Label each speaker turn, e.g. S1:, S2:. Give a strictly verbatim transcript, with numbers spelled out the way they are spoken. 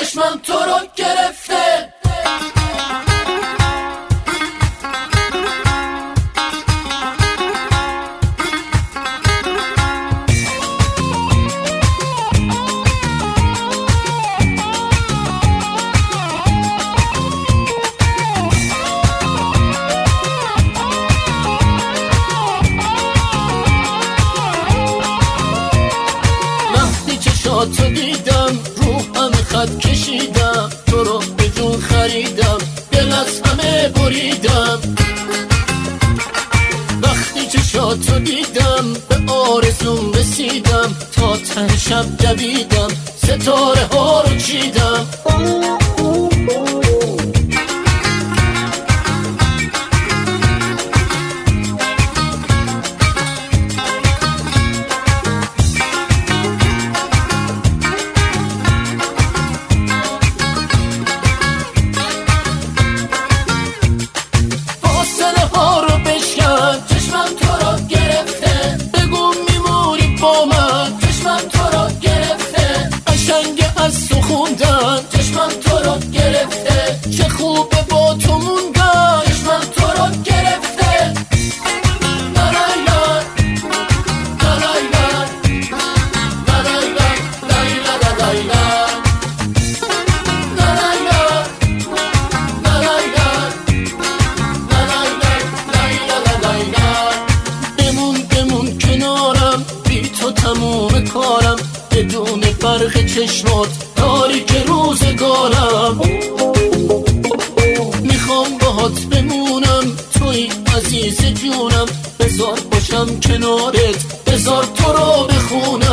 S1: چشمم تو رو گرفته. تو دیدم رو همه خط کشیدم، تو رو به جون خریدم، دل از همه بریدم. وقتی چشاتو دیدم به آرزوم رسیدم، تا ته شب دویدم، ستاره ها رو چیدم. چشمم تو رو گرفته، چه خوبه با تو موندم. چشمم تو رو گرفته. لالایلا لالایلا لالایلا لالایلا لالایلا لالایلا لالایلا. بمون بمون کنارم، بی تو تموم کارم، بدون فرق چشمات تاریک روزگارم. میخوام باهات بمونم، توی عزیز جونم، بذار باشم کنارت، بذار تو رو بخونم.